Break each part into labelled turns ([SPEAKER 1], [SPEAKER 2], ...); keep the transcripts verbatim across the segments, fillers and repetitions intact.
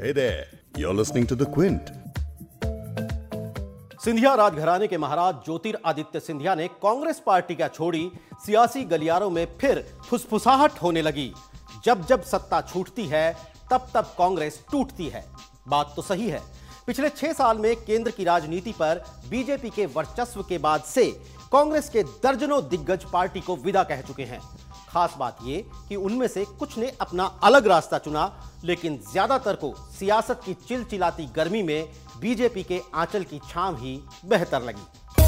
[SPEAKER 1] Hey there, you're listening to The Quint.
[SPEAKER 2] Scindia राजघराने के महाराज ज्योतिरादित्य सिंधिया ने कांग्रेस पार्टी क्या छोड़ी, सियासी गलियारों में फिर फुसफुसाहट होने लगी। जब जब सत्ता छूटती है तब तब कांग्रेस टूटती है। बात तो सही है। पिछले छह साल में केंद्र की राजनीति पर बीजेपी के वर्चस्व के बाद से कांग्रेस के दर्जनों दिग्गज पार्टी को विदा कह चुके हैं। खास बात यह कि उनमें से कुछ ने अपना अलग रास्ता चुना, लेकिन ज्यादातर को सियासत की चिलचिलाती गर्मी में बीजेपी के आंचल की छांव ही बेहतर लगी।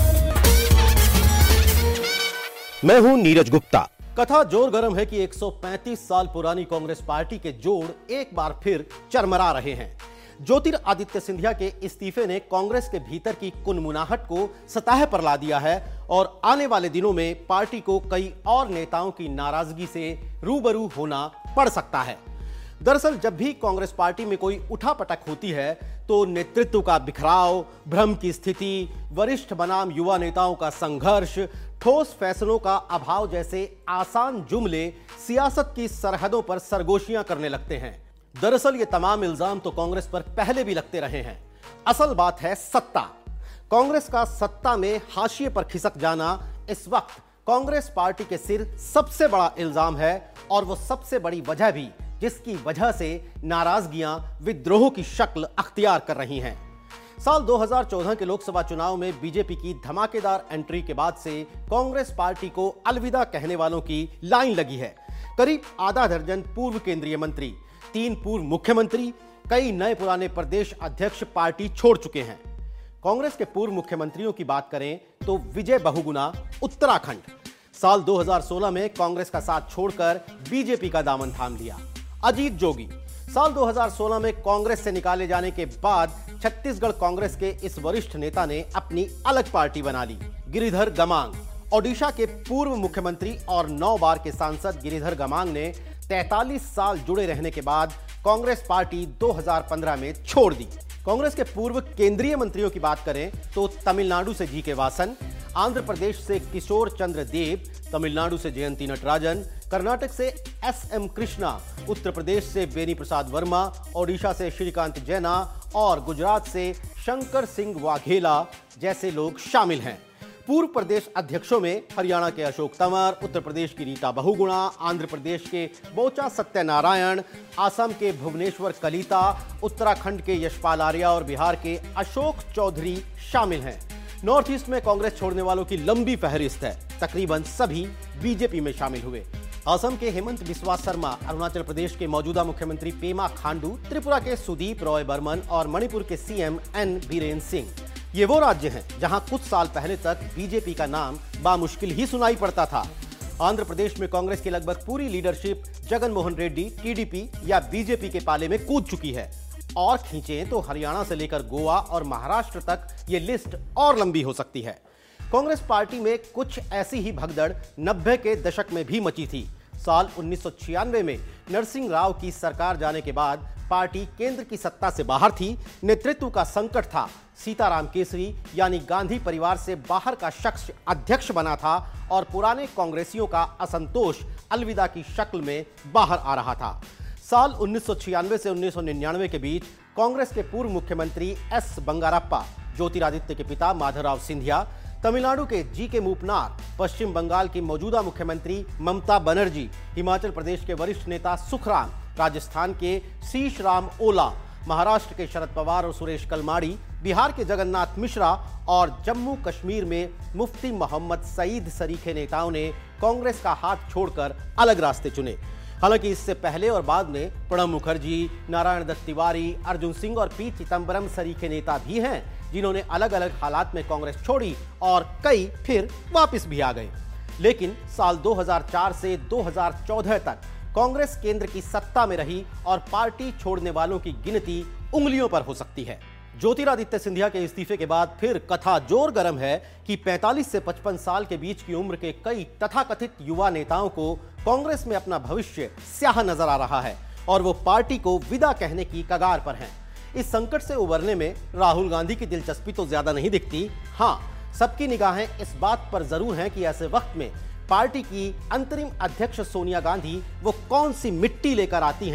[SPEAKER 2] मैं हूं नीरज गुप्ता। कथा जोर गर्म है कि एक सौ पैंतीस साल पुरानी कांग्रेस पार्टी के जोड़ एक बार फिर चरमरा रहे हैं। ज्योतिरादित्य सिंधिया के इस्तीफे ने कांग्रेस के भीतर की कुनमुनाहट को सतह पर ला दिया है और आने वाले दिनों में पार्टी को कई और नेताओं की नाराजगी से रूबरू होना पड़ सकता है। दरअसल जब भी कांग्रेस पार्टी में कोई उठापटक होती है तो नेतृत्व का बिखराव, भ्रम की स्थिति, वरिष्ठ बनाम युवा नेताओं का संघर्ष, ठोस फैसलों का अभाव जैसे आसान जुमले सियासत की सरहदों पर सरगोशियां करने लगते हैं। दरअसल ये तमाम इल्जाम तो कांग्रेस पर पहले भी लगते रहे हैं। असल बात है सत्ता। कांग्रेस का सत्ता में हाशिए पर खिसक जाना इस वक्त कांग्रेस पार्टी के सिर सबसे बड़ा इल्जाम है और वो सबसे बड़ी वजह भी जिसकी वजह से नाराजगियां विद्रोह की शक्ल अख्तियार कर रही हैं। साल दो हज़ार चौदह के लोकसभा चुनाव में बीजेपी की धमाकेदार एंट्री के बाद से कांग्रेस पार्टी को अलविदा कहने वालों की लाइन लगी है। करीब आधा दर्जन पूर्व केंद्रीय मंत्री, तीन पूर्व मुख्यमंत्री, कई नए पुराने प्रदेश अध्यक्ष पार्टी छोड़ चुके हैं। कांग्रेस के पूर्व मुख्यमंत्रियों की बात करें तो विजय बहुगुणा उत्तराखंड साल दो हज़ार सोलह में कांग्रेस का साथ छोड़कर बीजेपी का दामन थाम लिया। अजीत जोगी साल दो हज़ार सोलह में कांग्रेस से निकाले जाने के बाद छत्तीसगढ़ कांग्रेस के इस वरिष्ठ नेता ने अपनी अलग पार्टी बना ली। गिरिधर गमांग ओडिशा के पूर्व मुख्यमंत्री और नौ बार के सांसद गिरिधर गमांग ने तैंतालीस साल जुड़े रहने के बाद कांग्रेस पार्टी दो हज़ार पंद्रह में छोड़ दी। कांग्रेस के पूर्व केंद्रीय मंत्रियों की बात करें तो तमिलनाडु से जी के वासन, आंध्र प्रदेश से किशोर चंद्र देव, तमिलनाडु से जयंती नटराजन, कर्नाटक से एस एम कृष्णा, उत्तर प्रदेश से बेनी प्रसाद वर्मा, ओडिशा से श्रीकांत जैना और गुजरात से शंकर सिंह वाघेला जैसे लोग शामिल हैं। पूर्व प्रदेश अध्यक्षों में हरियाणा के अशोक तंवर, उत्तर प्रदेश की रीता बहुगुणा, आंध्र प्रदेश के बोचा सत्यनारायण, असम के भुवनेश्वर कलिता, उत्तराखंड के यशपाल आर्या और बिहार के अशोक चौधरी शामिल हैं। नॉर्थ ईस्ट में कांग्रेस छोड़ने वालों की लंबी फहरिस्त है। तकरीबन सभी बीजेपी में शामिल हुए। असम के हेमंत बिस्वा शर्मा, अरुणाचल प्रदेश के मौजूदा मुख्यमंत्री पेमा खांडू, त्रिपुरा के सुदीप रॉय बर्मन और मणिपुर के सीएम एन बीरेन सिंह। ये वो राज्य हैं जहां कुछ साल पहले तक बीजेपी का नाम बामुश्किल ही सुनाई पड़ता था। आंध्र प्रदेश में कांग्रेस की लगभग पूरी लीडरशिप जगन मोहन रेड्डी, टीडीपी या बीजेपी के पाले में कूद चुकी है। और खींचें तो हरियाणा से लेकर गोवा और महाराष्ट्र तक ये लिस्ट और लंबी हो सकती है। कांग्रेस पार्टी में कुछ ऐसी ही भगदड़ नब्बे के दशक में भी मची थी। साल उन्नीस सौ छियानवे में नरसिंह राव की सरकार जाने के बाद पार्टी केंद्र की सत्ता से बाहर थी। नेतृत्व का संकट था। सीताराम केसरी यानी गांधी परिवार से बाहर का शख्स अध्यक्ष बना था और पुराने कांग्रेसियों का असंतोष अलविदा की शक्ल में बाहर आ रहा था। साल उन्नीस सौ छियानवे से उन्नीस सौ निन्यानवे के बीच कांग्रेस के पूर्व मुख्यमंत्री एस बंगारप्पा, ज्योतिरादित्य के पिता माधवराव सिंधिया, तमिलनाडु के जी के मूपनार, पश्चिम बंगाल की मौजूदा मुख्यमंत्री ममता बनर्जी, हिमाचल प्रदेश के वरिष्ठ नेता सुखराम, राजस्थान के शीश राम ओला, महाराष्ट्र के शरद पवार और सुरेश कलमाड़ी, बिहार के जगन्नाथ मिश्रा और जम्मू कश्मीर में मुफ्ती मोहम्मद सईद सरीखे नेताओं ने कांग्रेस का हाथ छोड़कर अलग रास्ते चुने। हालांकि इससे पहले और बाद में प्रणब मुखर्जी, नारायण दत्त तिवारी, अर्जुन सिंह और पी चिदंबरम सरीखे नेता भी हैं जिन्होंने अलग अलग हालात में कांग्रेस छोड़ी और कई फिर वापस भी आ गए। लेकिन साल दो हज़ार चार से दो हज़ार चौदह तक कांग्रेस केंद्र की सत्ता में रही और पार्टी छोड़ने वालों की गिनती उंगलियों पर हो सकती है। ज्योतिरादित्य सिंधिया के इस्तीफे के बाद फिर कथा जोर गर्म है कि पैंतालीस से पचपन साल के बीच की उम्र के कई तथाकथित युवा नेताओं को कांग्रेस में अपना भविष्य स्याह नजर आ रहा है और वो पार्टी को विदा कहने की कगार पर हैं। इस संकट से उबरने में राहुल गांधी की दिलचस्पी तो ज्यादा नहीं दिखती। हाँ, सबकी निगाहें इस बात पर जरूर हैं कि ऐसे वक्त में पार्टी की अंतरिम अध्यक्ष सोनिया गांधी वो कौन सी मिट्टी लेकर आती हैं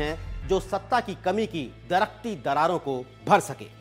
[SPEAKER 2] जो सत्ता की कमी की दरकती दरारों को भर सके।